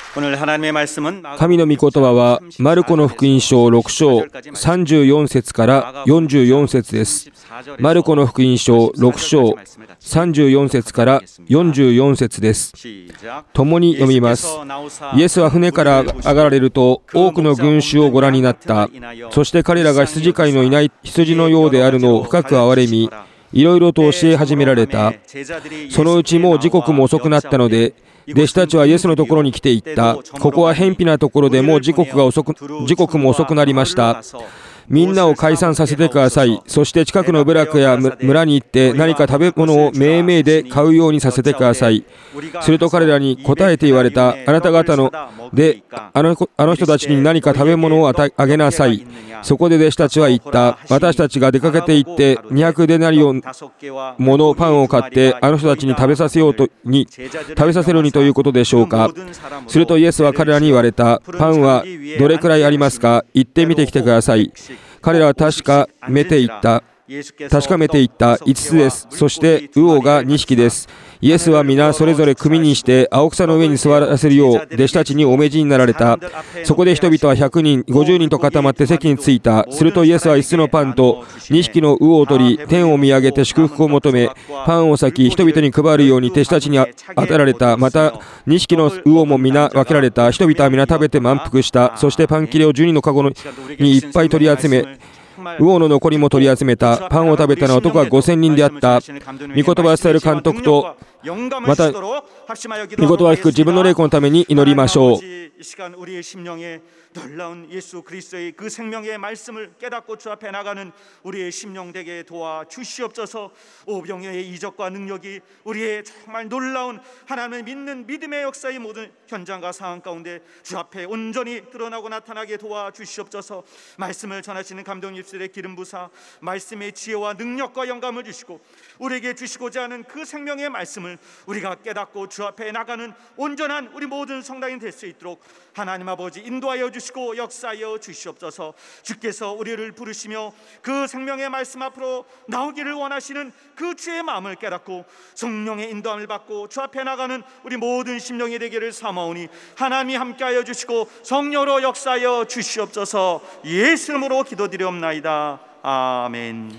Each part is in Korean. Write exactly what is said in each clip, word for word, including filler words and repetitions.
神の御言葉はマルコの福音書ろく章さんじゅうよん節からよんじゅうよん節です。マルコの福音書ろく章さんじゅうよん節からよんじゅうよん節です。共に読みます。イエスは船から上がられると多くの群衆をご覧になった。そして彼らが羊飼いのいない羊のようであるのを深く憐れみ、いろいろと教え始められた。そのうちもう時刻も遅くなったので、弟子たちはイエスのところに来て言った。ここは偏僻なところでもう時刻が遅く、時刻も遅くなりました。みんなを解散させてください。そして近くの部落や村に行って何か食べ物をめいめいで買うようにさせてください。すると彼らに答えて言われた。あなた方のであの、あの人たちに何か食べ物をあげなさい。そこで弟子たちは言った。私たちが出かけて行ってにひゃくデナリオンものパンを買ってあの人たちに食べさせようとに食べさせるにということでしょうか。するとイエスは彼らに言われた。パンはどれくらいありますか。行ってみてきてください。彼らは確かめていった確かめていったいつつです。そして魚がにひきです。イエスは皆それぞれ組にして青草の上に座らせるよう弟子たちにお命じになられた。そこで人々はひゃくにんごじゅうにんと固まって席に着いた。するとイエスはいつつのパンとにひきの魚を取り天を見上げて祝福を求めパンを裂き人々に配るように弟子たちに与えられた。またにひきの魚も皆分けられた。人々は皆食べて満腹した。そしてパン切れをじゅうにんのかごにいっぱい取り集め魚の残りも取り集めた。パンを食べたのは男はごせんにんであった。御言葉を伝える監督とまた御言葉を聞く自分の霊魂のために祈りましょう。 놀라운 예수 그리스도의 그 생명의 말씀을 깨닫고 주 앞에 나가는 우리의 심령 되게 도와 주시옵소서. 오병이어의 이적과 능력이 우리의 정말 놀라운 하나님을 믿는 믿음의 역사의 모든 현장과 상황 가운데 주 앞에 온전히 드러나고 나타나게 도와 주시옵소서. 말씀을 전하시는 감독님 입술의 기름 부사 말씀의 지혜와 능력과 영감을 주시고 우리에게 주시고자 하는 그 생명의 말씀을 우리가 깨닫고 주 앞에 나가는 온전한 우리 모든 성당이 될 수 있도록 하나님 아버지 인도하여 주시고 역사하여 주시옵소서. 주께서 우리를 부르시며 그 생명의 말씀 앞으로 나오기를 원하시는 그 주의 마음을 깨닫고 성령의 인도함을 받고 주 앞에 나가는 우리 모든 심령이 되기를 사모하오니 하나님이 함께하여 주시고 성령으로 역사하여 주시옵소서. 예수 이름으로 기도드리옵나이다. 아멘.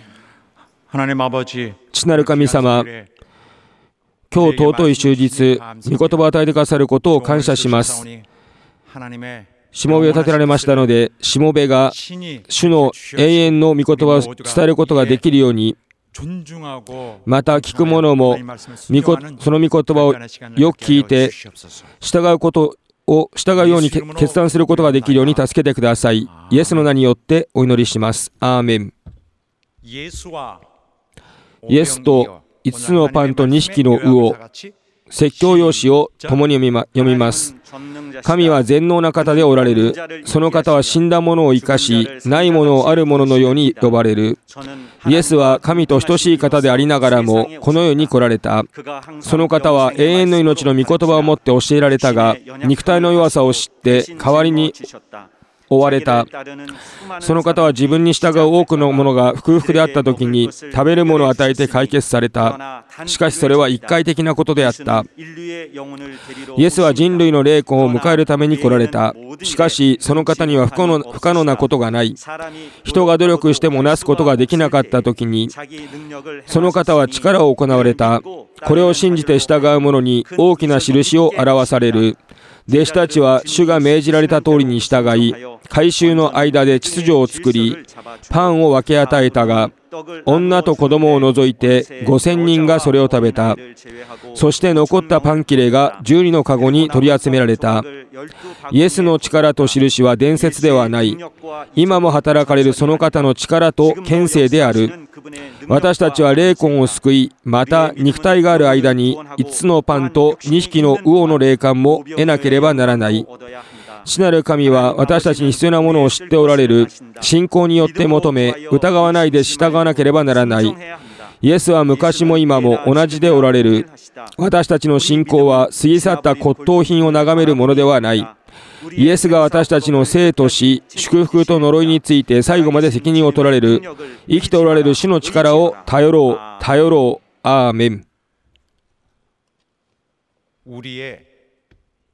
하나님 아버지, 父なる神様、今日尊い終日、御言葉を与えてくださることを感謝します。しもべを立てられましたので、しもべが主の永遠の御言葉を伝えることができるように、また聞く者もその御言葉をよく聞いて従うことを従うように決断することができるように助けてください。イエスの名によってお祈りします。アーメン。イエスといつつのパンとにひきの魚、説教用紙を共に読みます。神は全能な方でおられる。その方は死んだものを生かし、ないものをあるもののように呼ばれる。イエスは神と等しい方でありながらもこの世に来られた。その方は永遠の命の御言葉をもって教えられたが、肉体の弱さを知って代わりに追われた。その方は自分に従う多くのものが空腹であった時に食べるものを与えて解決された。しかしそれは一回的なことであった。イエスは人類の霊魂を迎えるために来られた。しかしその方には不可能、不可能なことがない。人が努力してもなすことができなかった時にその方は力を行われた。これを信じて従う者に大きな印を表される。弟子たちは主が命じられた通りに従い、改宗の間で秩序を作り、パンを分け与えたが、女と子供を除いてごせんにんがそれを食べた。そして残ったパン切れがじゅうにのかごに取り集められた。イエスの力と印は伝説ではない。今も働かれるその方の力と権勢である。私たちは霊魂を救い、また肉体がある間にいつつのパンとにひきの魚の霊感も得なければならない。父なる神は私たちに必要なものを知っておられる。信仰によって求め、疑わないで従わなければならない。イエスは昔も今も同じでおられる。私たちの信仰は過ぎ去った骨董品を眺めるものではない。イエスが私たちの生と死、祝福と呪いについて最後まで責任を取られる。生きておられる主の力を頼ろう、頼ろう。アーメン。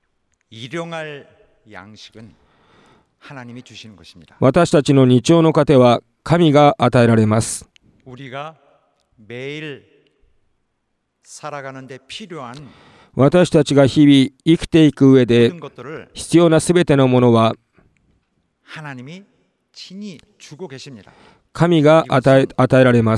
일용할 양식은 하나님이 주시는 것입니다. 私たちの日常の糧は神が与えられます。 우리가 매일 살아가는데 필요한 私たちが日々生きていく上で 모든 것들을 必要なすべてのものは 하나님이 친히 주고 계십니다. 神が与え、与えられます。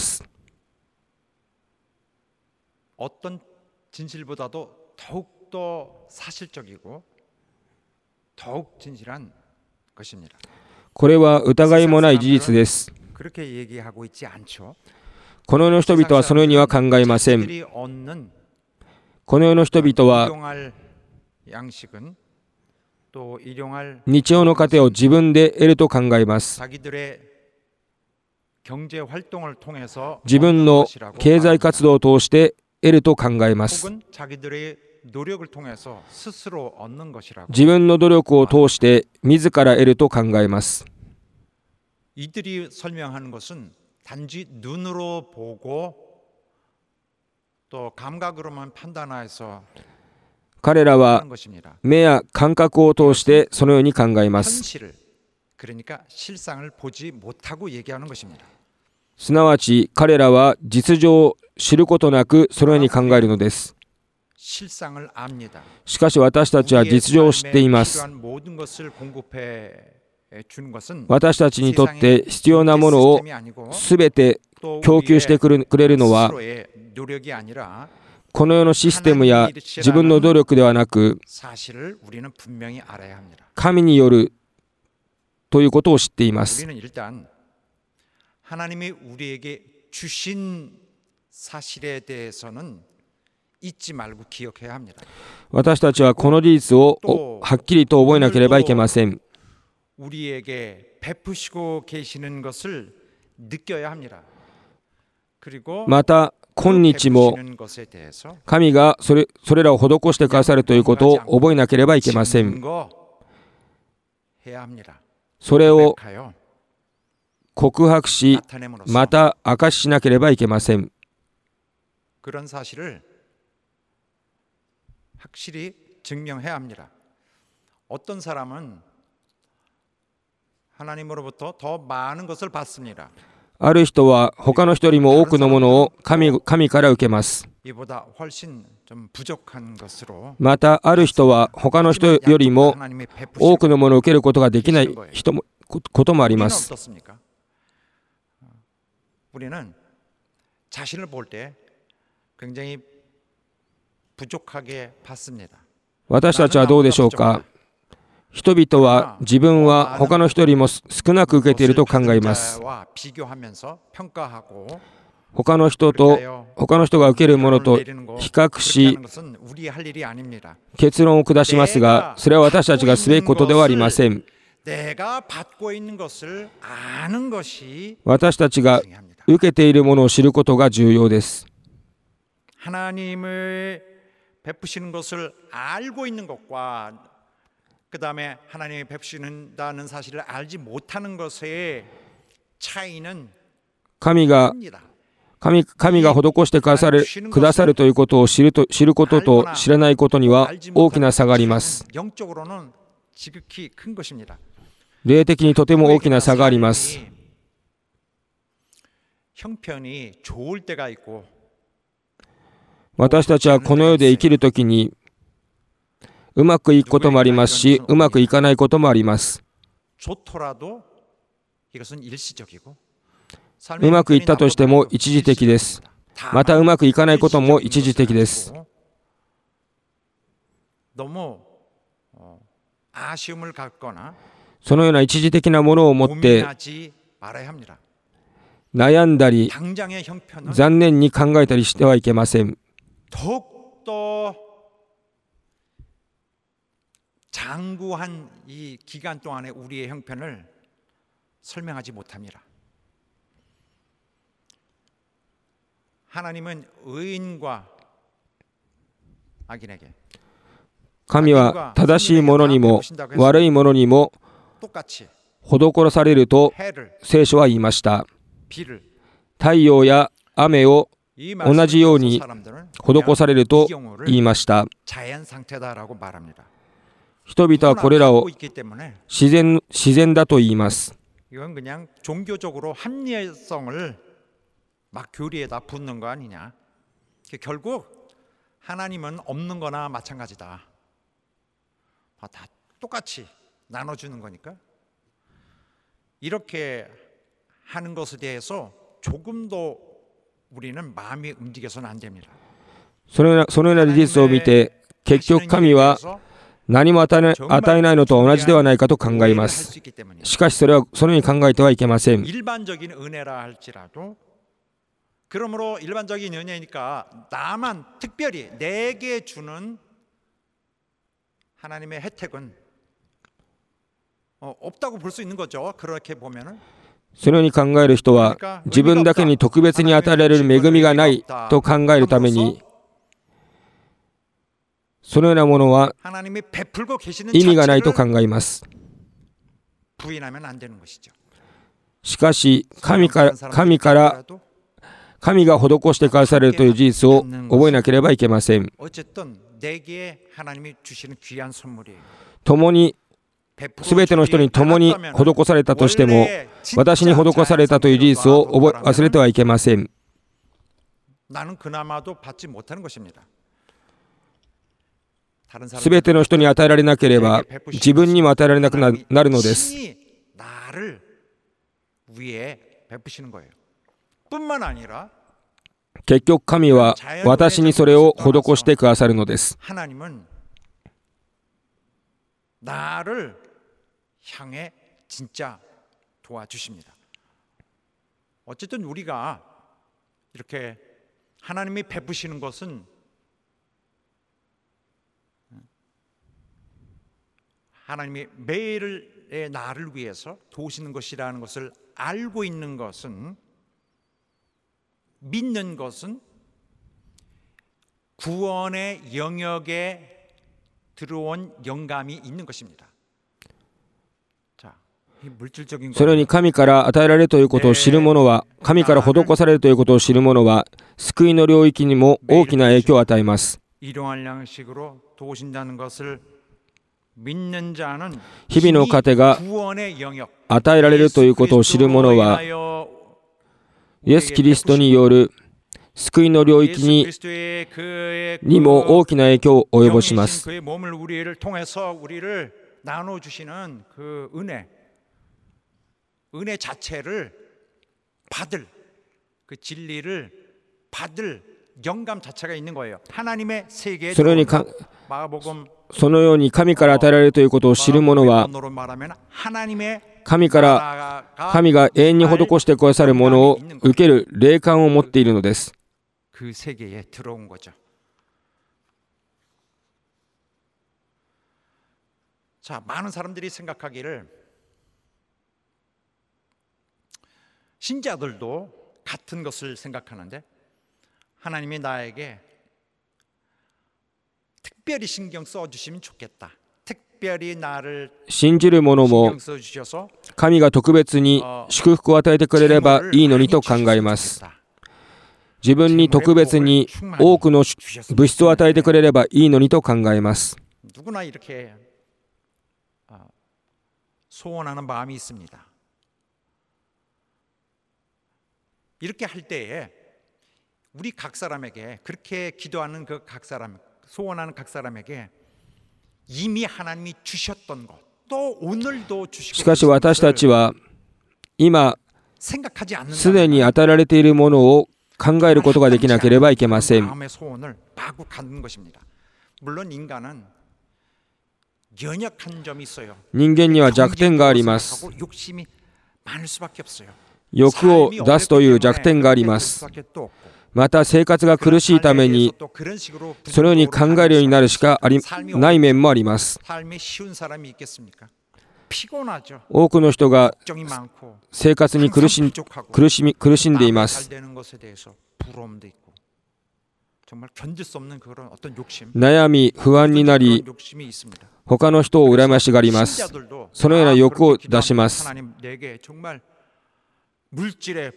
어떤 진실보다도 더욱더 사실적이고 더욱 진실한 것입니다. これは疑いもない事実です。 그렇게 얘기하고 있지 않죠. この世の人々はそのようには考えません。 자기들이 얻는 この世の人々は 일용할 양식은 또 일용할 日常の糧を自分で得ると考えます。 자기들의 경제 활동을 통해서 自分 얻는 の 것이라고 経済 말합니다. 活動を通して得ると考えます。 혹은 자기들의 노력을 통해서 스스로 얻는 것이라고. 自分の努力を通して自ら得ると考えます。 이들이 설명하는 것은 단지 눈으로 보고 또 감각으로만 판단해서 彼らは 하는 것입니다. 目や感覚を通してそのように考えます。 현실을 그러니까 실상을 보지 못하고 얘기하는 것입니다. すなわち彼らは実情を知ることなくそのように考えるのです。 실상을 압니다. しかし私たちは実情を知っています。 필요한 모든 것을 공급해 주는 것은 私たちにとって必要なものを 시스템이 아니고 すべて 또 供給してくるくれるのは 스스로의 노력이 아니라 この世のシステムや自分の努力ではなく 사실을 우리는 분명히 알아야 합니다. 神によるということを知っています。 우리는 일단 하나님이 우리에게 주신 사실에 대해서는 잊지 말고 기억해야 합니다. 私たちはこの事実をおはっきりと覚えなければいけません。 우리에게 베푸시고 계시는 것을 느껴야 합니다. 그리고 また今日も 베푸시는 것에 대해서 神がそれ、それらを施してくださるということを覚えなければいけません。 증거해야 합니다. それを 고백하여 告白し、 나타냄으로써 また証ししなければいけません。 그런 사실을 확실히 증명해야 합니다. 어떤 사람은 하나님으로부터 더 많은 것을 받습니다. ある人は他の人よりも多くのものを 神, 神から受けます。 이보다 훨씬 좀 부족한 것으로 またある人は他の人よりも 하나님의 多 베푸시고 くのものを受けることができない人もこともあり 우리는 ます。 어떻습니까? 우리는 자신을 볼 때 굉장히 부족하게 봤습니다. 私たちはどうでしょうか。人々は自分は他の人よりも少なく受けていると考えます。 비교하면서 평가하고 他の人と他の人が受けるものと比較し 것은 우리 할 일이 아닙니다. 結論を下しますが、それは私たちがすべきことではありません。 내가 받고 있는 것을 아는 것이 私たちが 중요합니다. 受けているものを知ることが重要です。 하나님을 베푸시는 것을 알고 있는 것과 그 다음에 하나님이 베푸신다는 사실을 알지 못하는 것의 차이는 神が 큽니다. 神, 神が施してくださる、くださるということを知ると、知ることと知らないことには大きな差があります。 영적으로는 지극히 큰 것입니다. 霊的にとても大きな差があります。 형편이 좋을 때가 있고 私たちはこの世で生きるときにうまくいくこともありますし、うまくいかないこともあります。 좋더라도 이것은 일시적이고 うまくいったとしても一時的です。またうまくいかないことも一時的です。 너무 아쉬움을 갖거나 そのような一時的なものを持って 고민하지 말아야 합니다. 悩んだり 당장의 형편은 残念に考えたりしてはいけません。 더욱더 장구한 이 기간 동안의 우리의 형편을 설명하지 못합니다. 하나님은 의인과 악인에게 神は正しいものにも悪いものにも 똑같이 施されると 해를 聖書は言いました。 비를 太陽や雨を 이 同じように 사람들은 施されると 이 경우를 言いました。 자연 상태다라고 말합니다. 人々はこれらを 있기 때문에 自然、自然だと言います。 이건 그냥 종교적으로 합리성을 막 교리에다 붓는 거 아니냐. 결국 하나님은 없는 거나 마찬가지다. 다 똑같이 나눠주는 거니까. 이렇게 하는 것에 대해서 조금도 우리는 마음이 움직여서는 안 됩니다. そのような、そのような事実を見て、結局神は何も与えない、与えないのと同じではないかと考えます。しかしそれはそのように考えてはいけません。 일반적인 은혜라 할지라도 그러므로 일반적인 은혜니까 나만 특별히 내게 주는 하나님의 혜택은 어, 없다고 볼 수 있는 거죠. 그렇게 보면은 そのように考える人は自分だけに特別に与えられる恵みがないと考えるために、そのようなものは意味がないと考えます。しかし神から、神から神が施してくだされるという事実を覚えなければいけません。共にすべての人に共に施されたとしても、私に施されたという事実を覚え忘れてはいけません。すべての人に与えられなければ、自分にも与えられなくなるのです。結局、神は私にそれを施してくださるのです。 향해 진짜 도와주십니다. 어쨌든 우리가 이렇게 하나님이 베푸시는 것은 하나님이 매일의 나를 위해서 도우시는 것이라는 것을 알고 있는 것은, 믿는 것은 구원의 영역에 들어온 영감이 있는 것입니다. そのように神から与えられるということを知る者は、神から施されるということを知る者は、救いの領域にも大きな影響を与えます。日々の糧が与えられるということを知る者は、イエス・キリストによる救いの領域に、にも大きな影響を及ぼします。 은혜 자체를 받을, 그 진리를 받을 영감 자체가 있는 거예요. 하나님의 세계에 そのようにか、そのように神から与えられるということを知る者は、神から神が永遠に施してくださるものを受ける霊感を持っているのです。 그 세계에 들어온 거죠. 자, 많은 사람들이 생각하기를 신자들도 같은 것을 생각하는데, 하나님이 나에게 특별히 신경 써주시면 좋겠다. 특별히 나를 信じる者も神が特別に祝福を与えてくれればいいのにと考えます。自分に特別に多くの物質を与えてくれればいいのにと考えます。 누구나 이렇게 소원하는 마음이 있습니다. 이렇게 할 때에 우리 각 사람에게, 그렇게 기도하는 그 각 사람, 소원하는 각 사람에게 이미 하나님이 주셨던 것, 또 오늘도 주시고, しかし私たちは今すでに与えられているものを考えることができなければいけません。 마음의 소원을 마구 갖는 것입니다. 물론 인간은 연약한 점이 있어요. 人間には弱点があります。 욕심이 많을 수밖에 없어요. 欲を出すという弱点があります。また生活が苦しいためにそのように考えるようになるしかありない面もあります。多くの人が生活に苦しん、苦しみ、苦しんでいます。悩み、不安になり、他の人を羨ましがります。そのような欲を出します。 물질의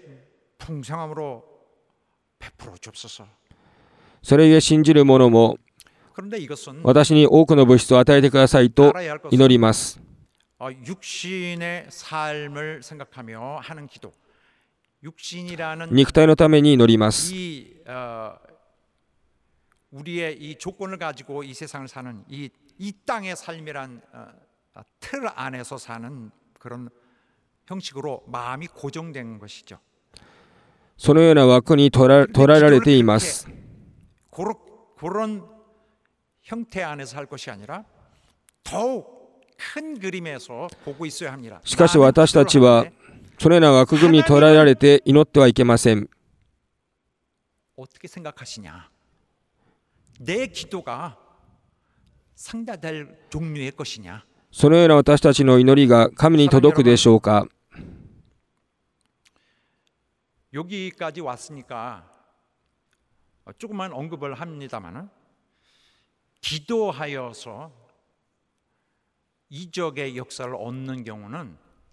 풍성함으로 베풀어 주옵소서. それゆえ信じる者も 그런데 이것은 私に多くの物質を与えてくださいと 알아야 할 祈ります。 어, 육신의 삶을 생각하며 하는 기도. 육신이라는 肉体のために祈ります。 이 어, 우리의 이 조건을 가지고 이 세상을 사는 이, 이 땅의 삶이란 어, 틀 안에서 사는 그런 형식으로 마음이 고정된 것이죠. そのような枠に捉え、捉えられています。 그런, 그런 형태 안에서 할 것이 아니라 더욱 큰 그림에서 보고 있어야 합니다. しかし私たちはそのような枠組みに捉えられて祈ってはいけません。 어떻게 생각하시냐? 내 기도가 상달될 종류의 것이냐? そのような私たちの祈りが神に届くでしょうか。 여기까지 왔으니까 조금만 언급을 합니다만은 기도하여서 이적의 역사를 얻는 경우는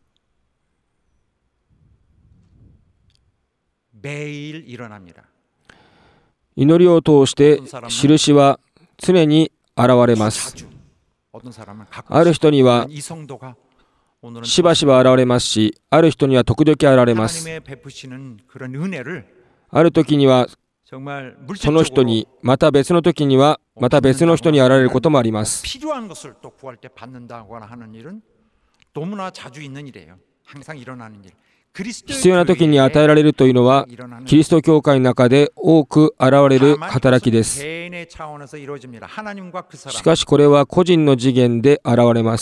매일 일어납니다. 祈りを通して印は常に現れます。 ある人にはしばしば現れますし、ある人には時々現れます。ある時にはその人に、また別の時にはまた別の人に現れることもあります。 필요한 것을 또 구할 때 받는다거나 하는 일은 너무나 자주 있는 일이에요. 항상 일어나는 일. 必要な時に与えられるというのはキリスト教会の中で多く現れる働きです。しかしこれは個人の次元で現れます。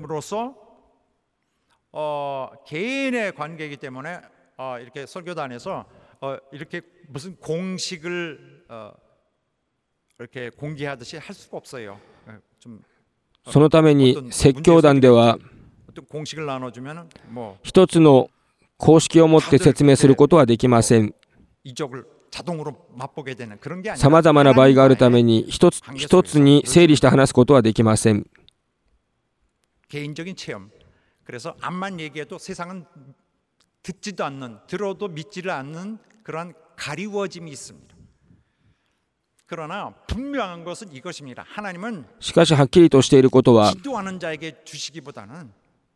어, 개인의 관계이기 때문에 어, 이렇게 설교단에서 어, 이렇게 무슨 공식을 어, 이렇게 공개하듯이 할 수가 없어요. 좀 そのために説教団では 공식을 나눠주면 뭐 一つの公式を持って説明することはできません。 이적을 자동으로 맛보게 되는 그런 게 아니라 さまざまな場合があるために一つ一つに整理して話すことはできません。 개인적인 체험. 그래서 암만 얘기해도 세상은 듣지도 않는, 들어도 믿지를 않는 그런 가리워짐이 있습니다. 그러나 분명한 것은 이것입니다. 하나님은 しかしはっきりとしていることは 기도하는 자에게 주시기보다는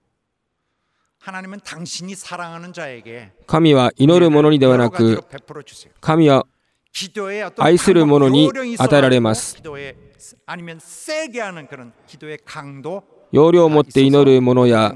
하나님은 당신이 사랑하는 자에게 神は祈る者にではなく神は愛する者に与えられます。 기도에 아니면 세게 하는 그런 기도의 강도 要領を持って祈る者や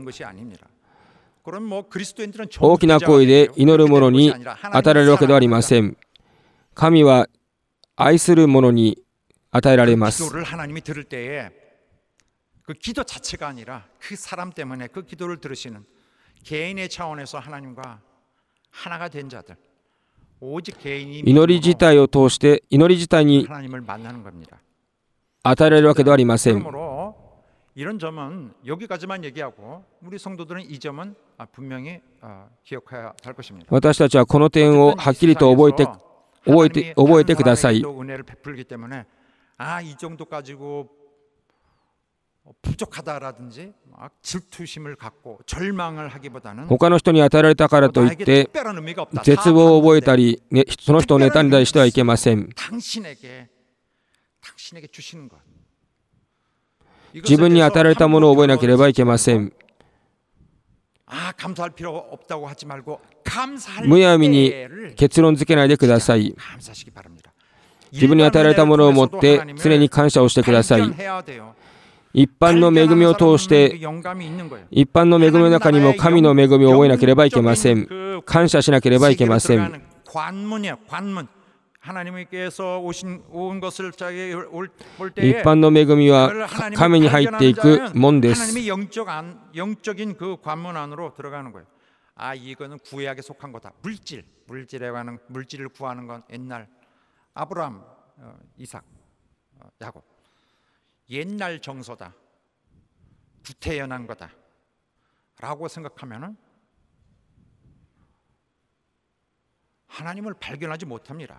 大きな声で祈る者に与えられるわけではありません。神は愛する者に与えられます。 기도를 하나님이 들을 때에 그 기도 자체가 아니라 그 사람 때문에 그 기도를 들으시는 개인의 차원에서 하나님과 하나가 된 자들 오직 개인이 祈り自体を通して祈り自体に 하나님을 만나는 겁니다. 与えられるわけではありません。 그러므로 이런 점은 여기까지만 얘기하고 우리 성도들은 이 점은 분명히 기억해야 할 것입니다. 私たちはこの点をはっきりと覚えて覚えて覚えてください。 은혜를 베풀기 때문에 아, 이 정도 가지고 부족하다라든지 막 질투심을 갖고 절망을 하기보다는 他の人に与えられたからといって絶望を覚えたり、ね、その人を妬んだりしてはいけません。 당신에게 당신에게 주시는 것 自分に与えられたものを覚えなければいけません。 아, 감사할 필요 없다고 하지 말고 감사할 むやみに結論付けないでください。 감사하시기 바랍니다. 自分に与えられたものを持って常に感謝をしてください。 一般の恵みを通して一般の恵みの中にも神の恵みを覚えなければいけません。感謝しなければいけません。 관문이야, 관문. 하나님께서 오신 온 것을 볼 一 때에 般の恵みは神に入っていく門です。 하나님의 영적 안, 영적인 그 관문 안으로 들어가는 거예요. 아, 이거는 구약에 속한 거다. 물질, 물질에 관한 물질을 구하는 건 옛날 아브라함, 어, 이삭, 어, 야곱. 옛날 정서다. 구태연한 거다라고 생각하면은 하나님을 발견하지 못합니다.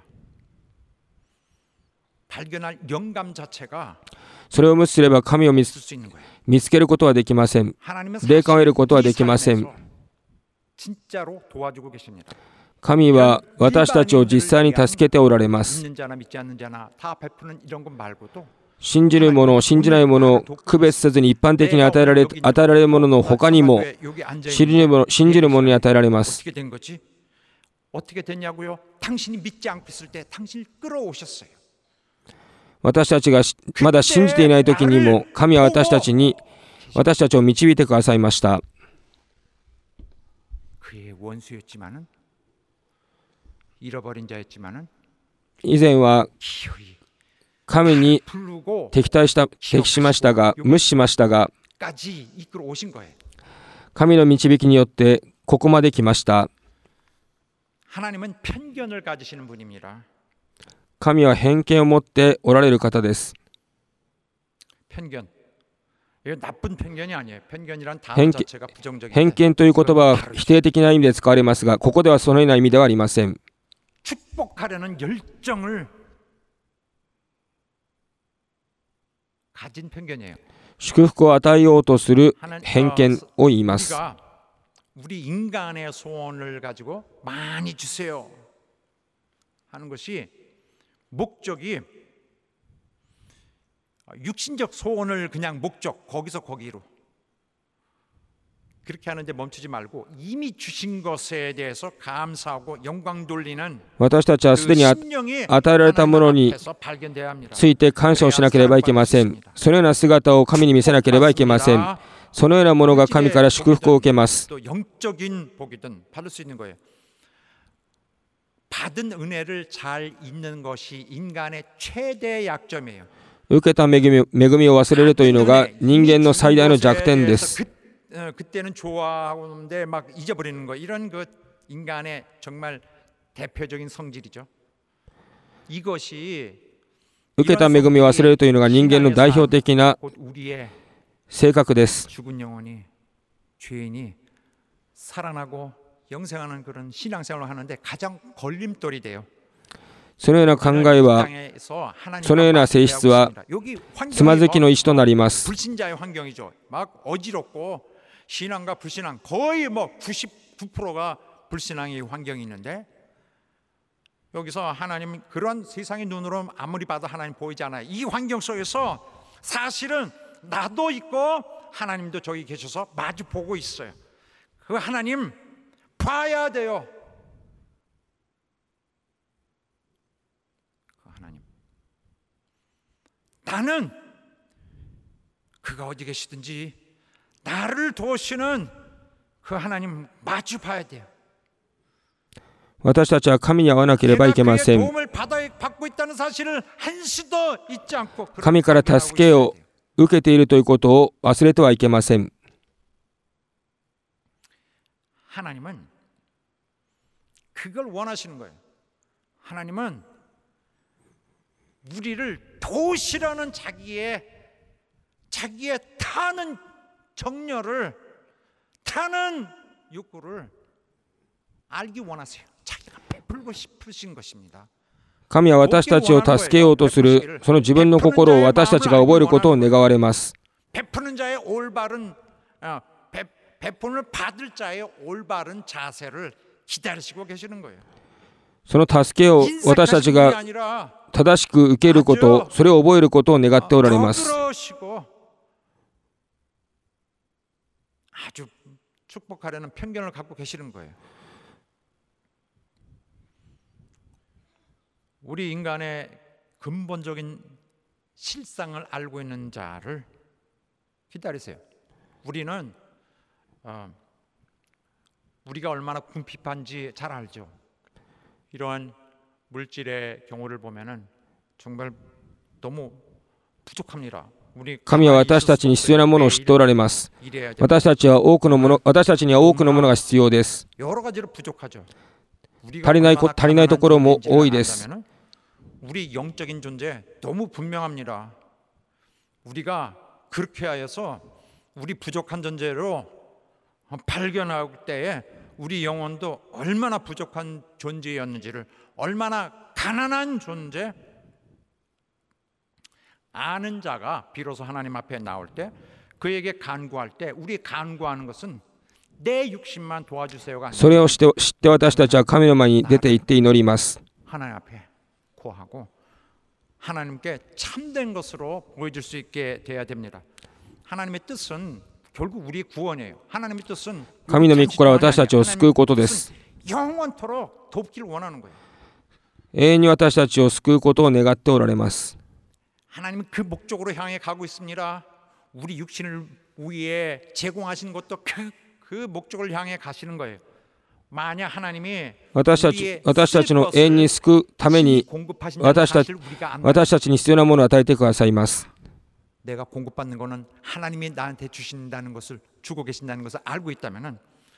발견할 영감 자체가 それを無視すれば神を見つ、 수 있는 거예요. 見つけることはできません。 하나님은 霊感を得ることはできません。 진짜로 도와주고 계십니다. 神は私たちを実際に助けておられます。 믿는 자나 믿지 않는 자나 다 베푸는 이런 것 말고도 信じるもの、信じないものを区別せずに一般的に与えられ、与えられるものの他にも信じるもの、信じるものに与えられます。 어떻게 된 거지? 어떻게 됐냐고요? 당신이 믿지 않고 있을 때 당신을 끌어오셨어요. 私たちがまだ信じていない時にも神は私たちに私たちを導いてくださいました。 그의 원수였지만은 잃어버린 자였지만은 以前は 기어이 神に 부르고 敵対した敵しましたが無視しましたが 까지 이끌어 오신 거예요. 神の導きによってここまで来ました。 하나님은 편견을 가지시는 분입니다. 神は偏見を持っておられる方です。 편견. 이거 나쁜 편견이 아니에요. 편견이란 단어 偏見 자체가 부정적이에요. 偏見という言葉は否定的な意味で使われますが、ここではそのような意味ではありません。 축복하려는 열정을 가진 편견이에요. 祝福を与えようとする偏見を言います。 우리가 우리 인간의 소원을 가지고 많이 주세요 하는 것이 목적이 육신적 소원을 그냥 목적 거기서 거기로 그렇게 하는데 멈추지 말고 이미 주신 것에 대해서 감사하고 영광 돌리는 私たちはすでに与えられたものについて感謝をしなければいけません。そのような姿を神に見せなければいけません。そのようなものが神から祝福を受けます。 또 영적인 복이든 받을 수 있는 거예요. 받은 은혜를 잘 잊는 것이 인간의 최대 약점이에요. 受けた恵み、恵みを忘れるというのが人間の最大の弱点です。 그, 그때는 좋아하는데 막 잊어버리는 거 이런 그 인간의 정말 대표적인 성질이죠. 이것이 受けた恵みを忘れるというのが人間の代表的な 우리의 性格です。 죽은 영혼이 죄인이 살아나고 영생하는 그런 신앙생활을 하는데 가장 걸림돌이 돼요. そのような考えは、そのような性質はつまずきの石となります。 불신자의 환경이죠. 막 어지럽고 신앙과 불신앙 거의 뭐 구십구 퍼센트가 불신앙의 환경이 있는데 여기서 하나님 그런 세상의 눈으로 아무리 봐도 하나님 보이지 않아요. 이 환경 속에서 사실은 나도 있고 하나님도 저기 계셔서 마주 보고 있어요. 그 하나님 봐야 돼요. 그 하나님 나는 그가 어디 계시든지 나를 도우시는 그 하나님 마주 봐야 돼요. 私たちは神に会わなければいけません。神から助けを受けているということを忘れてはいけません。 하나님은 그걸 원하시는 거예요. 하나님은 우리를 도우시라는 자기의 자기의 타는 정열을 타는 욕구를 알기 원하세요. 자기가 베풀고 싶으신 것입니다. 神は私たちを助けようとするその自分の心を私たちが覚えることを願われます。 베푸는 자의 올바른 어, 베, 베푼을 받을 자의 올바른 자세를 기다리시고 계시는 거예요. その助けを私たちが正しく受けること、それを覚えることを願っておられます。 아주 축복하려는 편견을 갖고 계시는 거예요. 우리 인간의 근본적인 실상을 알고 있는 자를 기다리세요. 우리는 어, 우리가 얼마나 궁핍한지 잘 알죠. 이러한 물질의 경우를 보면은 정말 너무 부족합니다. 神は私たちに必要なものを知っておられます。私たちは多くのもの、私たちには多くのものが必要です。足りない、足りないところも多いです。 우리 영적인 존재 너무 분명합니다. 우리가 그렇게 하여서 우리 부족한 존재로 발견할 때에 우리 영혼도 얼마나 부족한 존재였는지를 얼마나 가난한 존재 아는 자가 비로소 하나님 앞에 나올 때 그에게 간구할 때 우리 간구하는 것은 내 육신만 도와주세요가 아니라 それを知って、知って私たちは神の前に出て行って祈ります。 하나님 앞에 고하고 하나님께 참된 것으로 보여줄 수 있게 돼야 됩니다. 하나님의 뜻은 결국 우리의 구원이에요. 하나님의 뜻은 神の御子から私たちを救うことです。 영원토록 돕기를 원하는 거예요. 永遠に私たちを救うことを願っておられます。 하나님은 그 목적으로 향해 가고 있습니다. 우리 육신을 위해 제공하신 것도 그, 그 목적을 향해 가시는 거예요. 만약 하나님이 私たち、私たちの永遠に救うために私たち、私たちに必要なものを与えてくださいます。 내가 공급받는 것은 하나님이 나한테 주신다는 것을 주고 계신다는 것을 알고 있다면은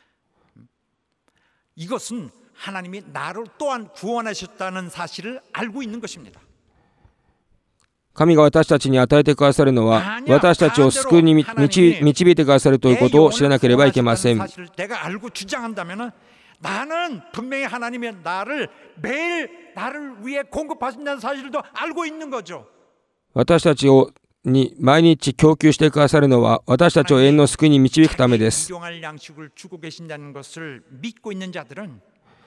이것은 하나님이 나를 또한 구원하셨다는 사실을 알고 있는 것입니다. 神が私たちに与えてくださるのは私たちを救うに導いてくださるということを知らなければいけません。 내가 알고 주장한다면은 나는 분명히 하나님이 나를 매일 나를 위해 공급하신다는 사실도 알고 있는 거죠. 私たちをに毎日供給してくださるのは私たちを永遠の救いに導くためです。 일용할 양식을 주고 계신다는 것을 믿고 있는 자들은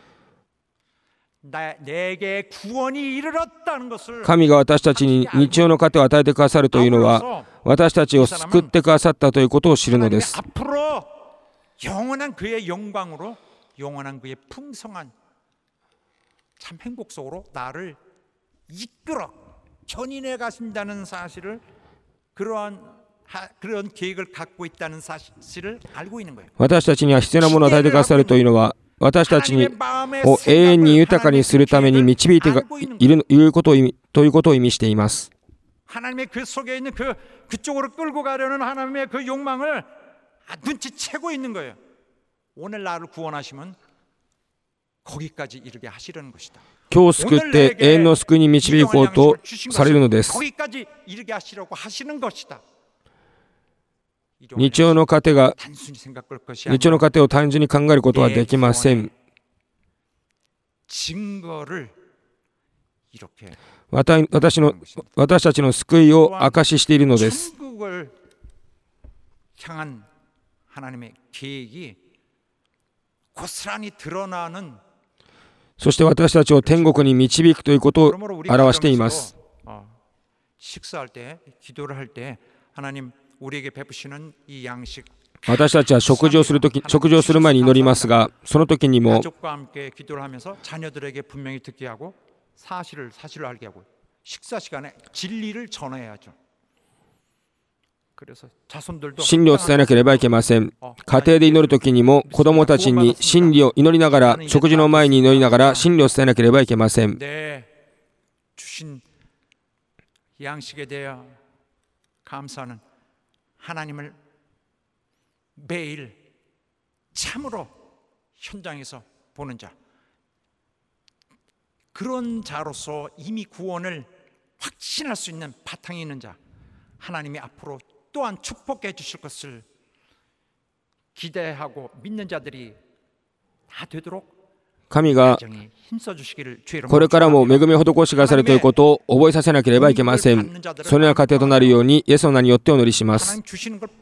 나, 내게 구원이 이르렀다는 것을 神が私たちに日曜の糧を与えてくださるというのは私たちを救ってくださったということを知るのです。 앞으로 영원한 그의 영광으로 영원한 그의 풍성한 참 행복 속으로 나를 이끌어 견인해 가신다는 사실을 그러한 그런 계획을 갖고 있다는 사실을 알고 있는 거예요. 私たちには必要なものを与えてくださるというのは私たちにを永遠に豊かにするために導いているということを意味、ということを意味しています。 하나님의 그 속에 있는 그 그쪽으로 끌고 가려는 하나님의 그 욕망을 눈치채고 있는 거예요. 오늘 나를 구원하시면 거기까지 이르게 하시려는 것이다. 今日救って永遠の救いに導こうとされるのです。 거기까지 이르게 하시려고 하시는 것이다. 日曜の糧が日曜の糧を単純に考えることはできません。私の私たちの救いを証ししているのです。 そして私たちを天国に導くということを表しています。 식사할 때, 기도를 할 때 하나님 우리에게 베푸시는 이 양식 私たちは食事をするとき、食事をする前に祈りますが、その時にも 가족과 함께 기도를 하면서 자녀들에게 분명히 듣게 하고 사실을 사실을 알게 하고 식사 시간에 진리를 전해야죠. 그래서 자손들도 真理を伝えなければいけません。家庭で祈る時にも子供たちに真理を祈りながら、食事の前に祈りながら真理を伝えなければいけません。 네, 주신 양식에 대하여 감사하는 하나님을 매일 참으로 현장에서 보는 자, 그런 자로서 이미 구원을 확신할 수 있는 바탕이 있는 자, 하나님이 앞으로 또한 축복해 주실 것을 기대하고 믿는 자들이 다 되도록 神がこれからも恵みを施してくださるということを覚えさせなければいけません。そのような過程となるようにイエスの名によってお祈りします。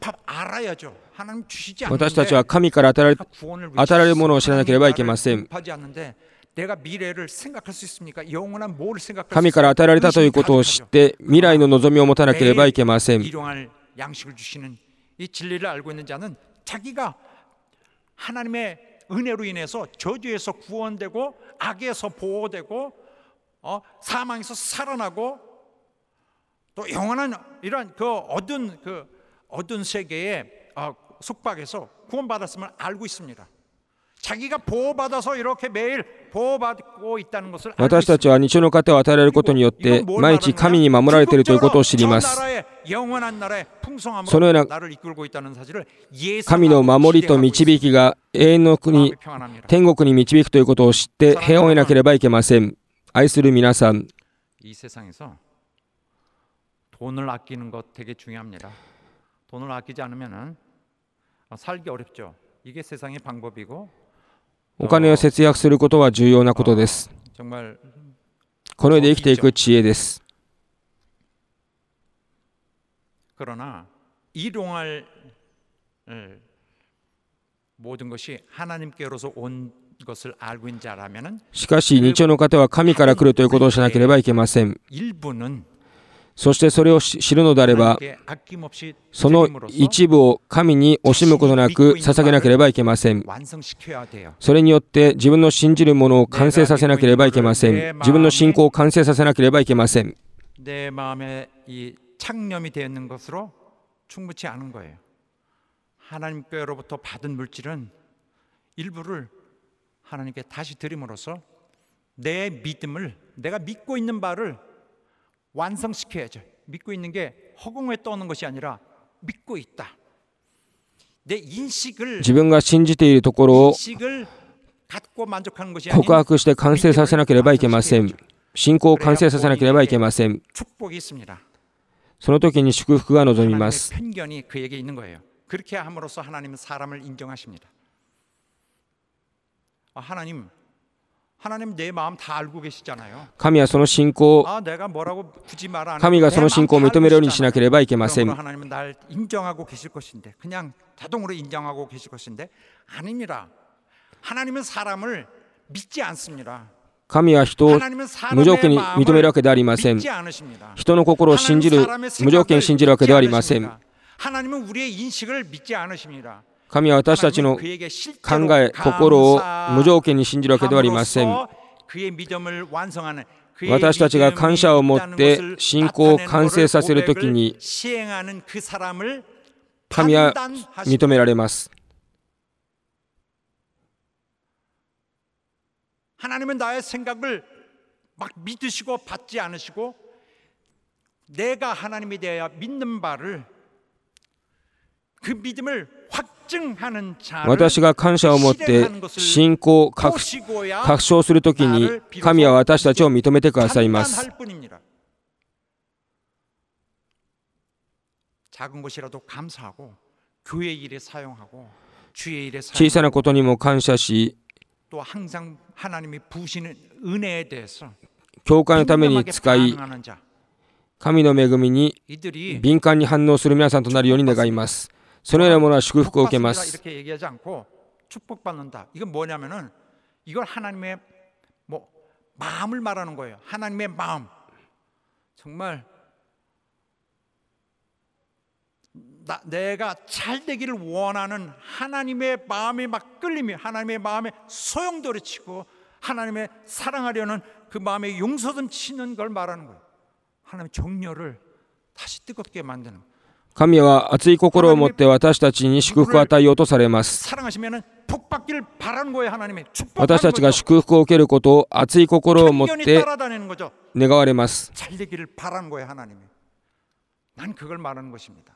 私たちは神から与えられ、与えられるものを知らなければいけません。神から与えられたということを知って未来の望みを持たなければいけません。 은혜로 인해서 저주에서 구원되고 악에서 보호되고 어, 사망에서 살아나고 또 영원한 이런 그 어두운 그 어두운 세계의 어, 속박에서 구원받았음을 알고 있습니다. 자기가 보호받아서 이렇게 매일 보호받고 있다는 것을 알고 있습니다. 私たちは日曜の糧を与えられることによって毎日神に守られているということを知ります。そのような神の守りと導きが永遠の国、天国に導くということを知って平穏を得なければいけません。愛する皆さん、 이 세상에서 돈을 아끼는 것 되게 중요합니다. 돈을 아끼지 않으면은 살기 어렵죠. 이게 세상의 방법이고 お金を節約することは重要なことです。この世で生きていく知恵です。 그러나 일용할 모든 것이 하나님께로서 온 것을 알고 있는 자라면은 しかし日曜の方は神から来るということをしなければいけません。 일부는 そしてそれを知るのであれば 하나님께 아낌없이 その 드림으로써 一部を神に惜しむことなく捧げなければいけません。 완성시켜야 돼요. それによって自分の信じるものを完成させなければいけません。自分の信仰を完成させなければいけません。 내 마음에 이 창념이 되어 있는 것으로 충분치 않은 거예요. 하나님께로부터 받은 물질은 일부를 하나님께 다시 드림으로써 내 믿음을 내가 믿고 있는 바를 완성시켜야죠. 믿고 있는 게 허공에 떠오는 것이 아니라 믿고 있다. 내 인식을 自分が信じているところを 인식을 갖고 만족하는 것이 아닌 告白して完成させなければいけません。信仰を完成させなければいけません。 축복이 있습니다. その時に祝福が望みま 하나님의 す。 편견이 그에게 있는 거예요. 그렇게 함으로써 하나님은 사람을 인정하십니다. 아, 하나님, 하나님 내 마음 다 알고 계시잖아요. 神はその信仰、 아, 내가 뭐라고 굳이 말 안 해도 神がその 내 信仰を 마음 認 다 めるよう 알고 にしな 계시잖아요. ければいけません。 그러므로 하나님은 날 인정하고 계실 것인데 그냥 자동으로 인정하고 계실 것인데 아닙니다. 하나님은 사람을 믿지 않습니다. 神は人を 하나님은 無条 사람의 件に認める 마음을 わけではありません。 믿지 않으십니다. 人の心を信じる、 하나님은 無条件に信じるわけではありません。 않으십니다. 하나님은 우리의 인식을 믿지 않으십니다. 神は私たちの 하나님은 그에게 考 실제로 え、心を 감사 無条件に信じるわけではありません。 그의 믿음을 완성하는 그의 私たちが感謝を持って信仰を完成させるときに 시행하는 그 사람을 神は 판단하십니다. 認められます。 하나님은 나의 생각을 막 믿으시고 받지 않으시고 내가 하나님에 대하여 믿는 바를 그 믿음을 확증하는 자를 私が感謝を持って信仰を確 보시고야 確証するときに神は私たちを認めてくださいます。 판단할 뿐입니다. 작은 것이라도 감사하고 교회 일에 사용하고 주의 일에 小さな 사용하고 ことにも感謝し、 또 항상 하나님이 부으시는 은혜에 대해서 教会のために 민감하게 使い、 반응하는 자 神の恵みに 이들이 敏感に反応する皆さんとなるように願います。そのようなものは祝福を受けます。 이렇게 얘기하지 않고 축복받는다. 이건 뭐냐면은 이걸 하나님의 뭐 마음을 말하는 거예요. 하나님의 마음. 정말 나, 내가 잘 되기를 원하는 하나님의 마음에 막 끌림이 하나님의 마음에 소용돌이치고 하나님의 사랑하려는 그 마음에 용서듬 치는 걸 말하는 거예요. 하나님의 정열을 다시 뜨겁게 만드는 거예요. 神は熱い心を持って私たちに祝福を与えようとされます。 사랑하시면은 복 받기를 바라는 거예요. 하나님이 私たちが 축복하는 거죠. 祝福を受けることを熱い心を持っ 편견이 て 따라다니는 거죠. 願われます。 잘 되기를 바라는 거예요. 하나님이. 난 그걸 말하는 것입니다.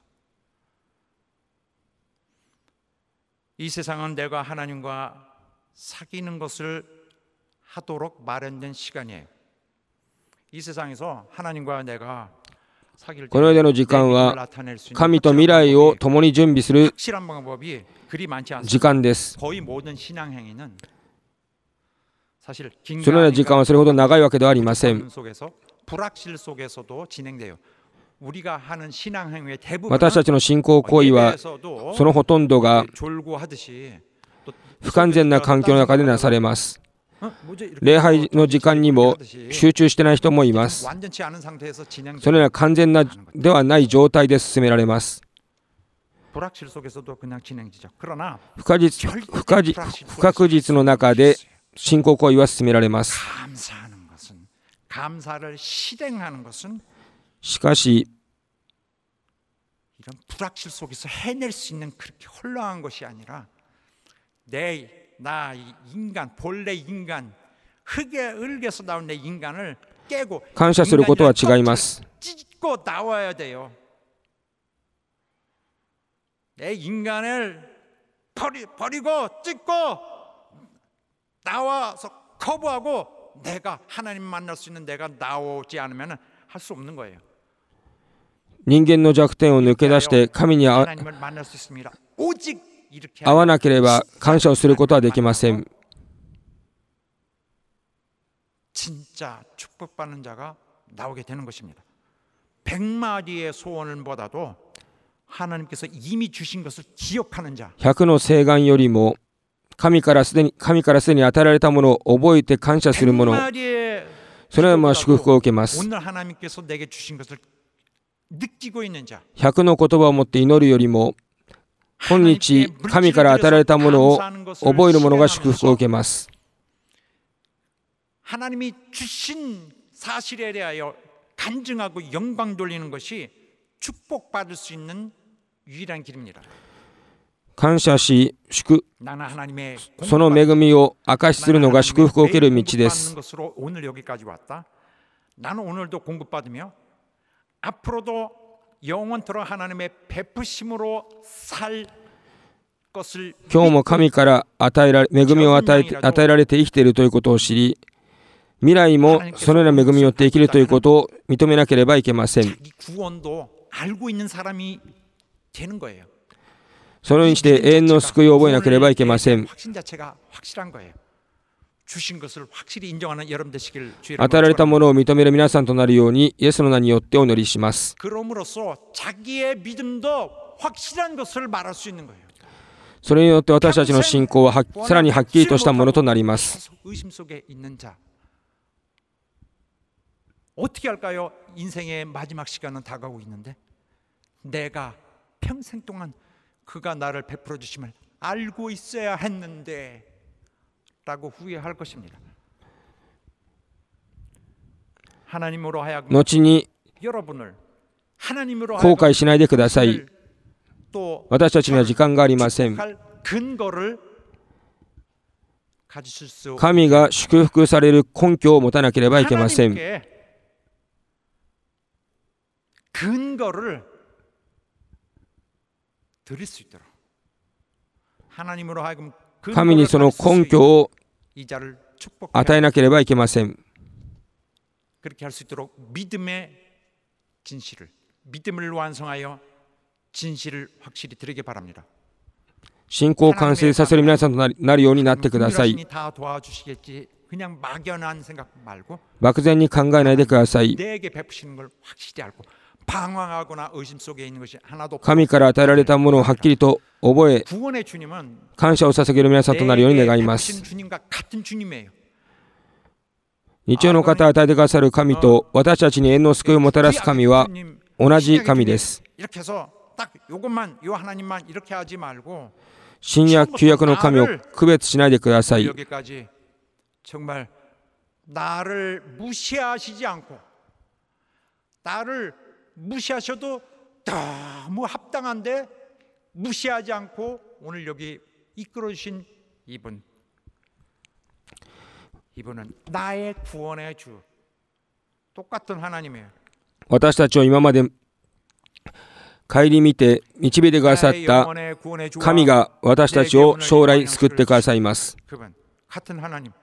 이 세상은 내가 하나님과 사귀는 것을 하도록 마련된 시간이에요. 이 세상에서 하나님과 내가 この間の時間は神と未来を共に準備する 확실한 방법이 그리 많지 時 않습니다. 間です。 거의 모든 신앙 행위는 사실 そのような時間はそれほど長いわけではありません。 속에서 불확실 속에서도 진행돼요. 우리가 하는 신앙 행위의 대부분 私たちの信仰行為はそのほとんどが 졸고하듯이 不完全な環境の中でなされます。 礼拝の時間にも集中してない人もいます。 완전치 않은 상태에서 진행. そのような完全なではない状態で進められます。 불확실 속에서도 그냥 진행되죠. 그러나 不可実不可実不確実の中で信仰行為は進められます。 감사하는 것은 감사를 실행하는 것은 しかし 이런 불확실 속에서 해낼 수 있는 그렇게 홀랑한 것이 아니라 내 나 인간 본래 인간 흙에 흙에서 나온 내 인간을 깨고 感謝することは違います。 찢고 나와야 돼요. 내 인간을 버리, 버리고 찢고 나와서 거부하고 내가 하나님 만날 수 있는 내가 나오지 않으면 할 수 없는 거예요. 人間の弱点を抜け出して神に会 하나님을 만날 수 있습니다. 오직 이렇게 わなければ感謝をすることはできません。 진짜 축복받는 자가 나오게 되는 것입니다. 백마디의 소원보다도 하나님께서 이미 주신 것을 기억하는 자. 百の誓願よりも神からすでに、神からすでに与えられたものを覚えて感謝するもの、それはまあ祝福を受けます。ひゃくの言葉を持って祈るよりも、今日神から与えられたものを覚える者が祝福を受けます。 하나님이 주신 사실에 대하여 간증하고 영광 돌리는 것이 축복받을 수 있는 유일한 길입니다. 感謝し、祝その恵みを証しするのが祝福を受ける道です。 오늘 여기까지 왔다. 나는 오늘도 공급받으며 앞으로도 영원토록 하나님의 베푸심으로 살 것을 今日も神から与えられ、恵みを与えて、与えられて生きているということを知り、未来もそのような恵みによって生きるということを認めなければいけません。そのようにして永遠の救いを覚えなければいけません。与えられたものを認める皆さんとなるように、イエスの名によってお祈りします。それによって私たちの信仰ははさらにはっきりとしたものとなります。 어떻게 할까요? 인생의 마지막 시간은 다가오고 있는데 내가 평생 동안 그가 나를 베풀어 주심을 알고 있어야 했는데 라고 후회할 것입니다. 하나님으로 하여금 後に 여러분을 하나님으로 後悔しないでください。 또 私たちには時間がありません。 근거를 가지실 수 神が祝福される根拠を持たなければいけません。 근거를 드릴 수 있도록 하나님으로 하여금 神にその根拠を与えなければいけません。 그렇게 할 수 있도록 믿음의 진실을 믿음을 완성하여 진실을 확실히 드리기 바랍니다. 信仰を完成させる皆さんとなるようになってください。 다 도와주시겠지. 그냥 막연한 생각 말고 漠然に考えないでください。 내게 베푸시는 걸 확실히 알고 방황하거나 의심 속에 있는 것이 하나도 神から与えられたものをはっきりと覚え、 구원의 주님은 感謝を捧げる皆さんとなるように願いま 베푸시는 す。 주님과 같은 주님이에요. 日曜の方を与えてくださる神と私たちに永遠の救いをもたらす神は同じ神です。 이렇게 해서 딱 요것만 요 하나님만 이렇게 하지 말고 新約旧約の神を区別しないでください。 여기까지 정말 나를 무시하시지 않고 나를 무시하셔도 너무 합당한데 무시하지 않고 오늘 여기 이끌어 주신 이분 이분은 나의 구원의 주 똑같은 하나님이에요. 私たちを今まで顧みて導いてくださった神が私たちを将来救ってくださいます。 같은 하나님.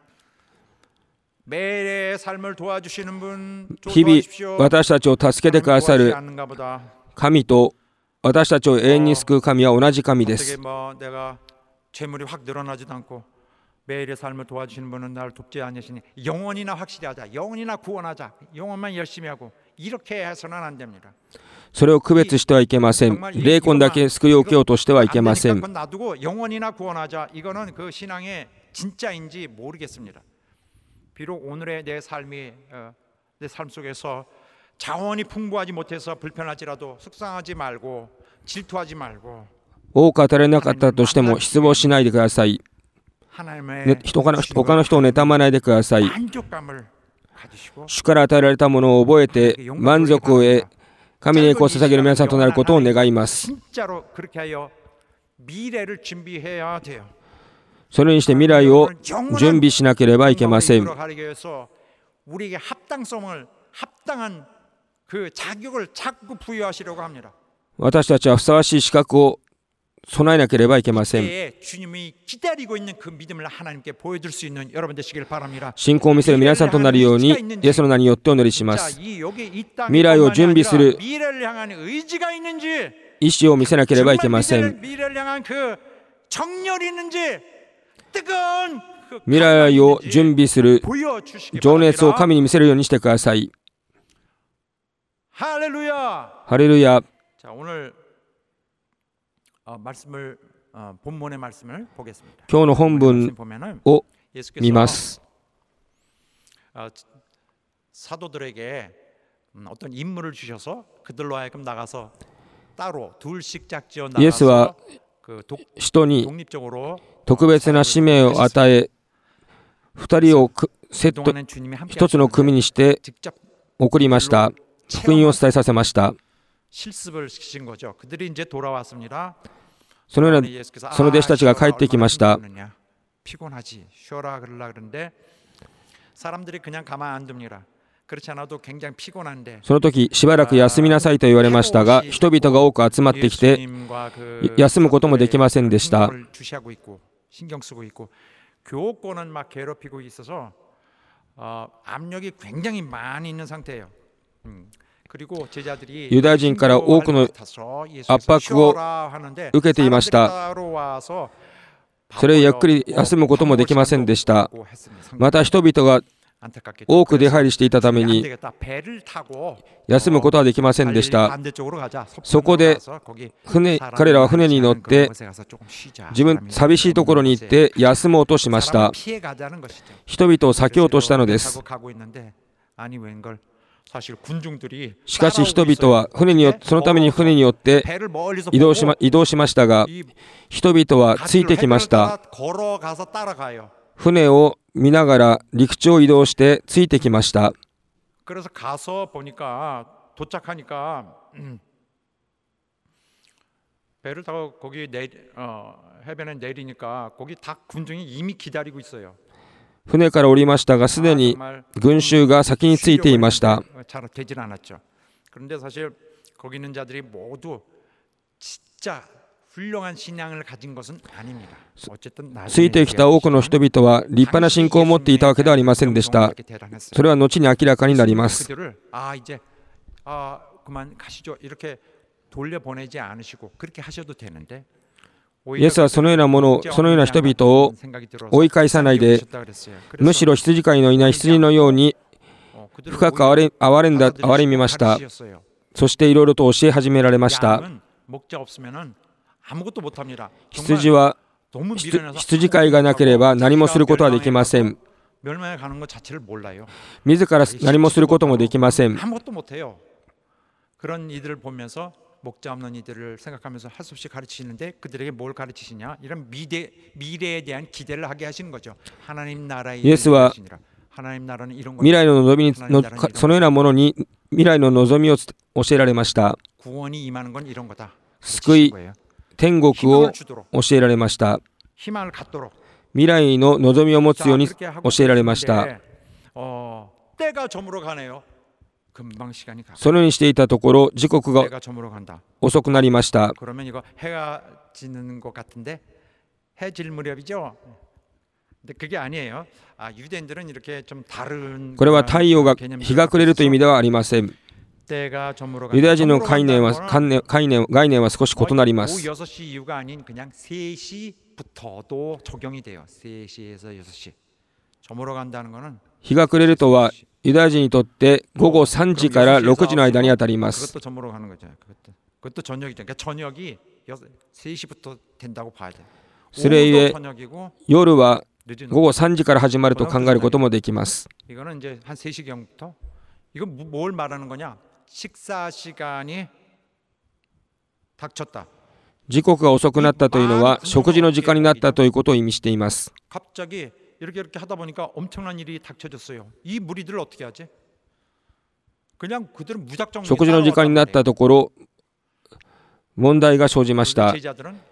매일의 삶을 도와주시는 분, 日々私たちを助けてくださる神と私たちを永遠に救う神は同じ神です。 재물이 확 늘어나지도 않고 매일의 삶을 도와주시는 분은 나를 돕지 않으시니 영원이나 확실히 하자, 영원이나 구원하자, 영원만 열심히 하고 이렇게 해서는 안 됩니다. それを区別してはいけません。霊魂だけ救いを受けようとしてはいけません。 놔두고 영원이나 구원하자. 이거는 그 신앙의 진짜인지 모르겠습니다. 비록 오늘의 내 삶이 어, 내 삶 속에서 자원이 풍부하지 못해서 불편하지라도 속상하지 말고 질투하지 말고 多く与えられなかったとしても失望しないでください。ね、人から他の人を妬まないでください。主から与えられたものを覚えて満足を得、神に栄光を捧げる皆さんとなることを願います。それにして未来を準備しなければいけません。 私たちはふさわしい資格を備えなければいけません。信仰を見せる皆さんとなるようにイエスの名によってお祈りします。未来を準備する意志を見せなければいけません。未来を準備する情熱を神に見せるようにしてください。ハレルヤ。 자, 오늘 어, 말씀을 今日の本文を見ます。 사도들에게 어떤 임무를 주셔서 그들로 하여금 나가서 따로 둘씩 짝지어 나가서 그 독립적으로 特別な使命を与え、二人をセット一つの組にして送りました。福音を伝えさせました。そのようなその弟子たちが帰ってきました。その時しばらく休みなさいと言われましたが、人々が多く集まってきて休むこともできませんでした。ユダヤ人から多くの圧迫を受けていました。それをゆっくり休むこともできませんでした。また人々が多く出入りしていたために休むことはできませんでした。そこで船彼らは船に乗って自分寂しいところに行って休もうとしました。人々を避けようとしたのです。しかし人々は船によそのために船によって移動しま、移動しましたが、人々はついてきました。船を見ながら陸地を移動してついてきました。船から降りましたが、すでに群衆が先についていました。ついてきた多くの人々は立派な信仰を持っていたわけではありませんでした。それは後に明らかになります。イエスはそのようなもの、そのような人々を追い返さないで、むしろ羊飼いのいない羊のように深く憐れんだ憐れみました。そしていろいろと教え始められました。羊は羊飼いがなければ何もすることはできません。自ら何もすることもできません。목자 없는 이들을 생각하면서 할 수 없이 가르치시는데 그들에게 뭘 가르치시냐? 이런 미래 미래에 대한 기대를 하게 하시는 거죠. 하나님 나라의 예수와 하나님 나라는 이런 거. 未来の望みのそのようなものに未来の望みを教えられました。구원이 임하는 건 이런 거다. 救い天国を教えられました。희망을 갖도록. 未来の望みを持つように教えられました。어, 때가 저물어 가네요. そのようにしていたところ、時刻が遅くなりました。これは太陽が日が暮れるという意味ではありません。ユダヤ人の概念は、概念、概念は少し異なります。日が暮れるとはユダヤ人にとって午後さんじからろくじの間にあたります。それゆえ夜は午後さんじから始まると考えることもできます。時刻が遅くなったというのは食事の時間になったということを意味しています。이렇게 이렇게 하다 보니까 엄청난 일이 닥쳐졌어요. 이 무리들을 어떻게 하지? 그냥 그들은 무작정 食事の時間になったところ問題が生じました。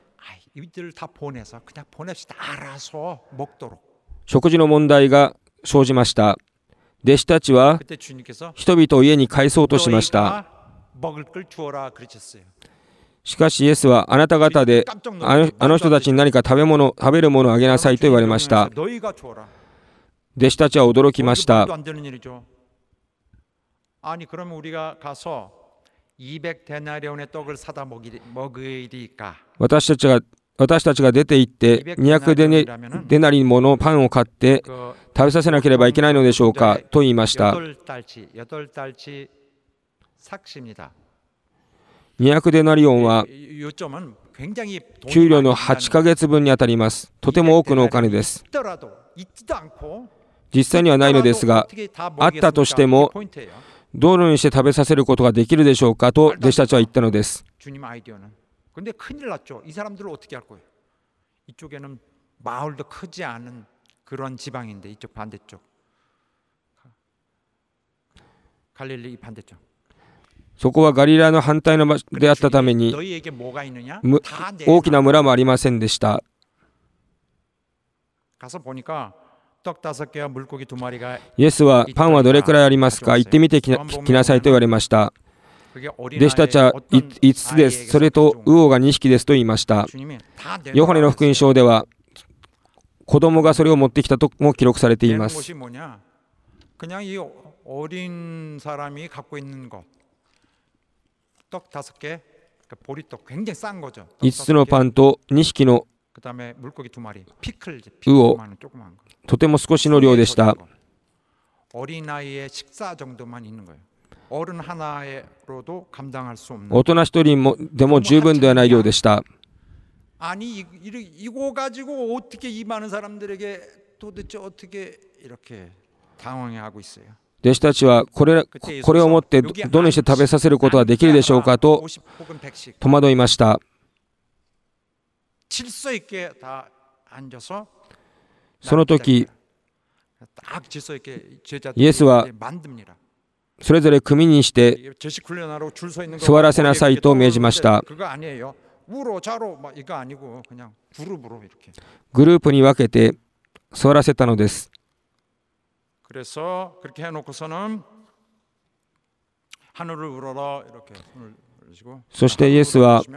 食事の問題が生じました。弟子たちは人々を家に帰そうとしました。しかしイエスはあなた方であの、あの人たちに何か食べ物、食べるものをあげなさいと言われました。弟子たちは驚きました。私たちが私たちが出て行ってにひゃくデナリものパンを買って食べさせなければいけないのでしょうかと言いました。にひゃくデナリオンは給料のはちかげつぶんにあたります。とても多くのお金です。実際にはないのですが、あったとしてもどのようにして食べさせることができるでしょうかと弟子たちは言ったのです。そこはガリラの反対の場所であったために大きな村もありませんでした。イエスはパンはどれくらいありますか、行ってみてき な, きなさいと言われました。弟子たちはいつつです、それと魚がにひきですと言いました。ヨハネの福音書では子供がそれを持ってきたとも記録されています。いつつのパンとにひきの魚、とても少しの量でした。大人一人もでも十分ではない量でした。弟子たちはこれ、これを持ってどのようにして食べさせることができるでしょうかと戸惑いました。その時イエスはそれぞれ組にして座らせなさいと命じました。グループに分けて座らせたのです。そしてイエスは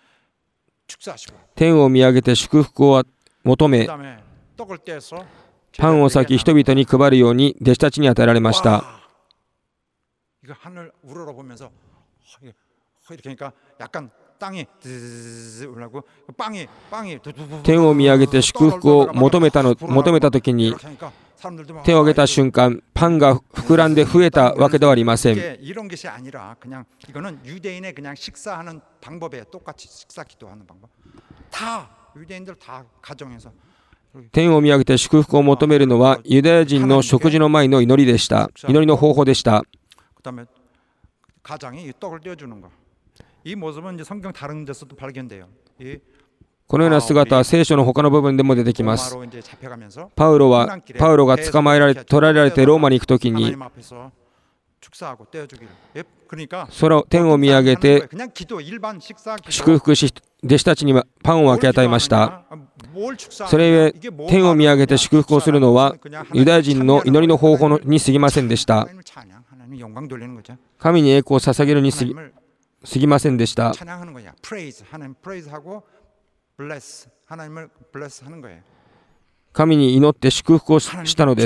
天を見上げて祝福を求め、パンを裂き人々に配るように弟子たちに与えられました。天を見上げて祝福を求めたの求めた時に手を挙げた瞬間、パンが膨らんで増えたわけではありません。天を見上げて祝福を求めるのはユダヤ人の食事の前の祈りでした。祈りの方法でした。このような姿は聖書の他の部分でも出てきます。パウロはパウロが捕まえられ捕らえられてローマに行くときに空天を見上げて祝福し、弟子たちにはパンを分け与えました。それゆえ天を見上げて祝福をするのはユダヤ人の祈りの方法に過ぎませんでした。神に栄光を捧げるに過ぎ、過ぎませんでした。神に祈って祝福をしたのです。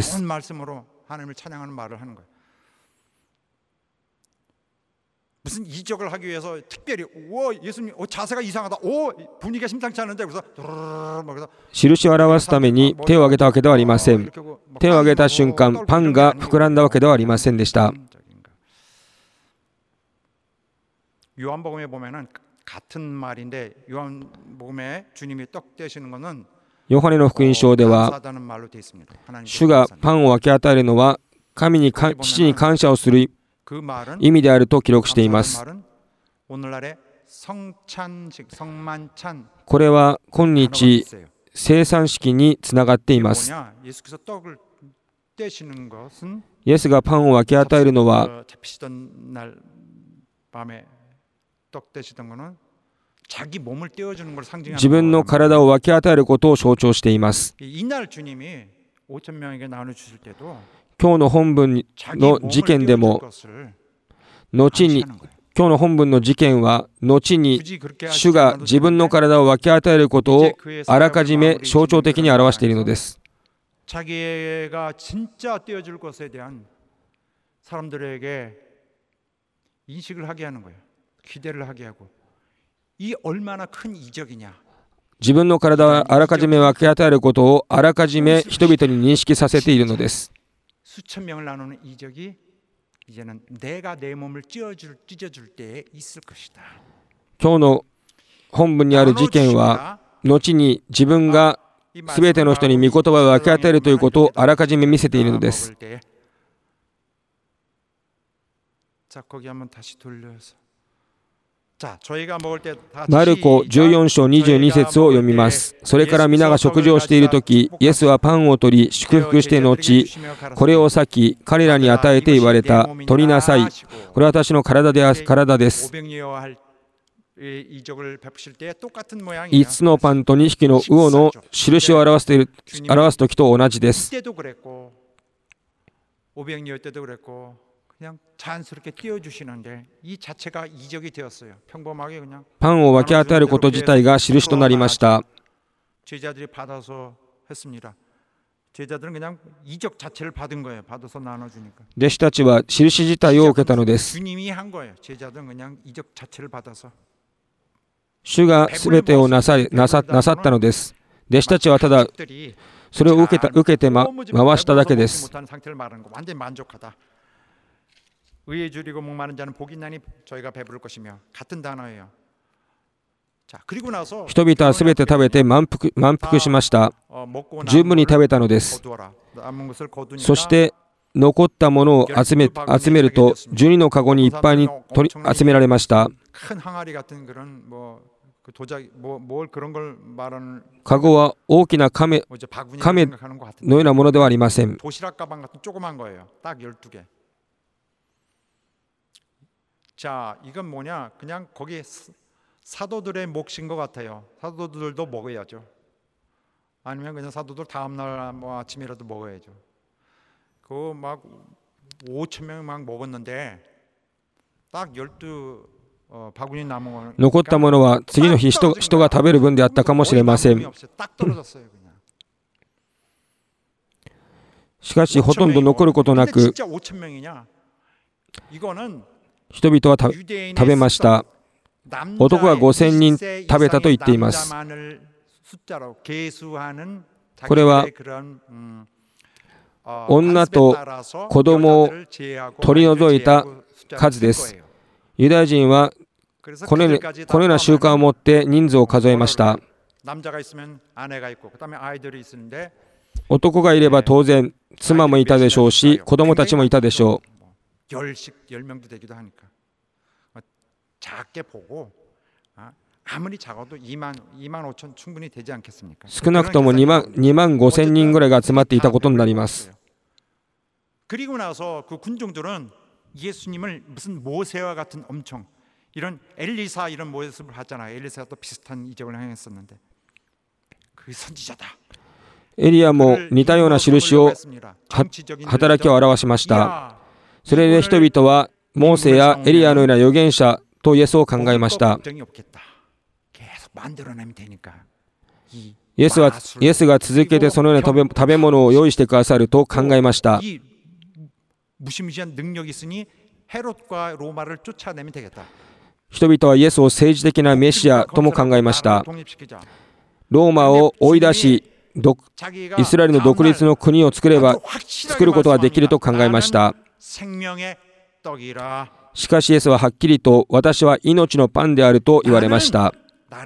印を表すために手を挙げたわけではありません。手を挙げた瞬間、パンが膨らんだわけではありませんでした。ヨハネの福音書では、主がパンを分け与えるのは神にか父に感謝をする意味であると記録しています。これは今日聖餐式につながっています。イエスがパンを分け与えるのは自分の体を分け与えることを象徴しています。今日の本文の事件でも後に今日の本文の事件は後に主が自分の体を分け与えることをあらかじめ象徴的に表しているのです。自分の体はあらかじめ分け与えることをあらかじめ人々に認識させているのです。今日の本文にある事件は、後に自分がすべての人に御言葉を分け与えるということをあらかじめ見せているのです。マルコじゅうよん章にじゅうに節を読みます。それから皆が食事をしているとき、イエスはパンを取り、祝福して後、これを裂き、彼らに与えて言われた。取りなさい。これは私の体で体です。いつつのパンとにひきの魚の印を表すて表す時と同じです。パンを分け与えること自体が印となりました。弟子たちは印自体を受けたのです。主がすべてをなさ、なさ、なさったのです。弟子たちはただそれを受けた、受けて、ま、回しただけです。人々はすべて食べて満腹、満腹しました。十分に食べたのです。そして残ったものを集め、集めるとじゅうにのカゴにいっぱいに取り集められました。カゴは大きな亀、亀のようなものではありません。残ったものは次の日 人, 人が食べる分であったかもしれません。しかしほとんど残ることなく人々は食べました。男がごせんにん食べたと言っています。これは女と子供を取り除いた数です。ユダヤ人はこのような習慣を持って人数を数えました。男がいれば当然妻もいたでしょうし、子供たちもいたでしょう。少なくともにまんごせんにんぐらいが集まっていたことになります。エリアも似たような印を働きを表しました。それで人々はモーセやエリアのような預言者とイエスを考えました。イエスはイエスが続けてそのような食べ、食べ物を用意してくださると考えました。人々はイエスを政治的なメシアとも考えました。ローマを追い出し、イスラエルの独立の国を作れば作ることができると考えました。しかしイエスははっきりと私は命のパンであると言われました。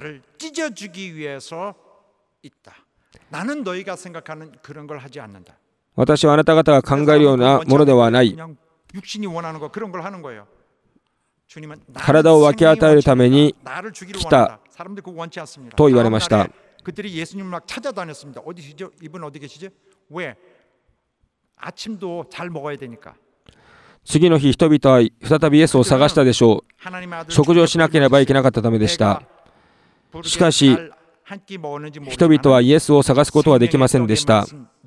私はあなた方が考えるようなものではない。体を分け与えるために来たと言われました。次の日、人々は再びイエスを探したでしょう。食事をしなければいけなかったためでした。しかし、人々はイエスを探すことはできませんでした。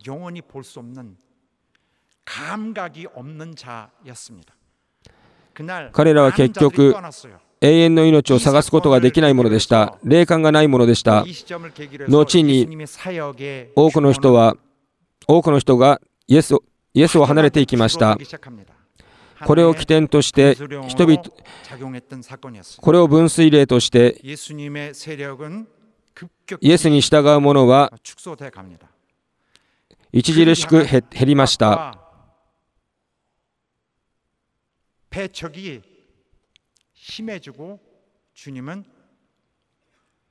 彼らは結局、永遠の命を探すことができないものでした。霊感がないものでした。後に多くの人は、多くの人がイエスを、イエスを離れていきました。これを起点として人々、これを分水嶺としてイエスに従う者は著しく減りました。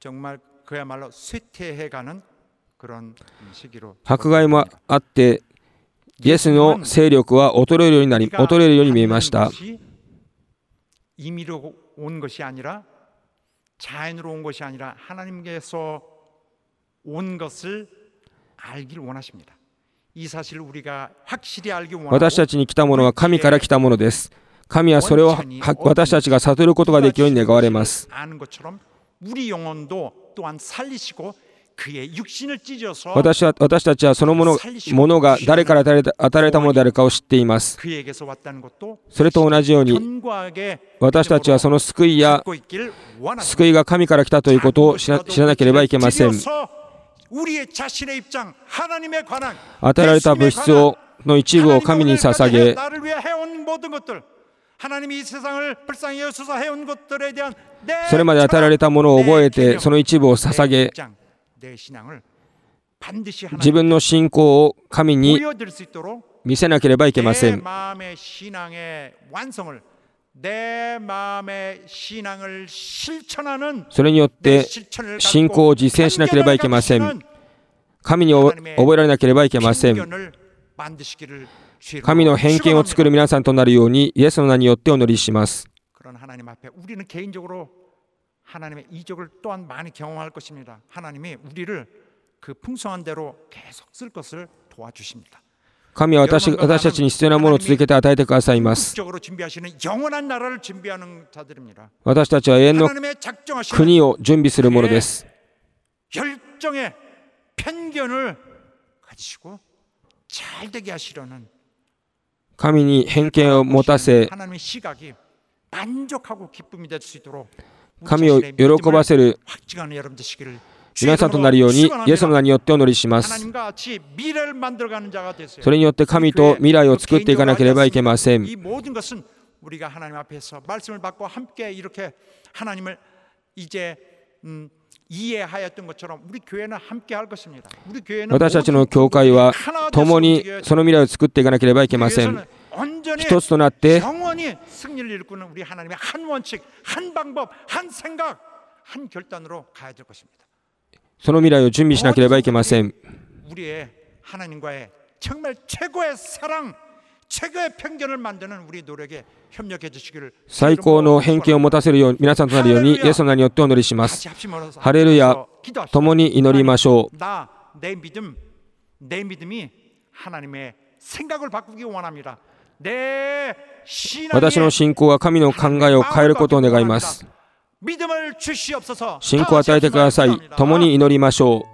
정말 그야말로 쇠퇴해가는 그런 시기로. 迫害もあって、イエスの勢力は衰えるようになり、衰えるように見えました。 임의로 온 것이 아니라 자연으로 온 것이 아니라 하나님께서 온 것을 알길 원하십니다. 이 사실을 우리가 확실히 알기 원하고 私たちに来たものは神から来たものです。神はそれを私たちが悟ることができるように願われます。 아는 것처럼 우리 영혼도 또한 살리시고 그의 육신을 찢어서 私は私たちはそのもの、ものが誰から与えられたものであるかを知っています。 그에게서 왔다는 것도 それと同じように 견고하게 私たちはその救いや 갖고 있기를 원합니다. 救いが神から来たということを知ら、知らなければいけません。 우리의 자신의 입장, 하나님에 관한 与えられた物質をの一部を神に捧げ、 나를 위해 해온 모든 것들, 하나님이 이 세상을 불쌍히 여기서 해온 것들에 대한 それまで与えられたものを覚えて、その一部を捧げ、 내 신앙을 반드시 自分の信仰を神に 보여드릴 수 있도록 見せなければいけませ 내 ん。 마음의 신앙의 완성을, 내 마음의 신앙을 실천하는 それによっ 내 て 실천을 信仰を実践しなければいけません。神に覚えられなければいけません。 편견을 만드시기를 주의로 神の偏見を作る 축원합니다. 皆さんとなるように、イエスの名によってお祈りします。 그런 하나님 앞에 우리는 개인적으로 하나님의 이적을 또한 많이 경험할 것입니다. 하나님이 우리를 그 풍성한 대로 계속 쓸 것을 도와주십니다. 神は 私, 私たちに必要なものを続けて与えてくださいます。 적으로 준비하시는 영원한 나라를 준비하는 자들입니다. 私たちは永遠の 하나님의 작정하시는 国を準備するものです。 열정의 편견을 가지시고 잘 되게 하시려는 神に偏見を持たせ、 하나님의 시각이 만족하고 기쁨이 될 수 있도록 神を喜ばせる 확증하는 여러분 되시기를 皆さんとなるように、イエスの名によってお祈りします。 하나님과 같이 미래를 만들어가는 자가 되세요. それによって神と未来を作っていかなければいけません。 이 모든 것은 우리가 하나님 앞에서 말씀을 받고 함께 이렇게 하나님을 이제 음, 이해하였던 것처럼 우리 교회는 함께 할 것입니다. 우리 교회는 私たちの教会は共にその未来を作っていかなければいけません。 一つとなって 영원히 승리를 일구는 우리 하나님의 한 원칙, 한 방법, 한 생각, 한 결단으로 가야 될 것입니다. その未来を準備しなければいけません。 우리의 하나님과의 정말 최고의 사랑, 최고의 편견을 만드는 우리 노력에 협력해 주시기를 最高の偏見を持たせるように皆さんとなるように、イエスの名によってお祈りします。ハレルヤ、共に祈りましょう。 나, 내 믿음, 내 믿음이 하나님의 생각을 바꾸기 원합니다. 내 私の信仰は神の考えを変えることを願います。 믿음을 주시옵소서. 信仰を与えてください。共に祈りましょう。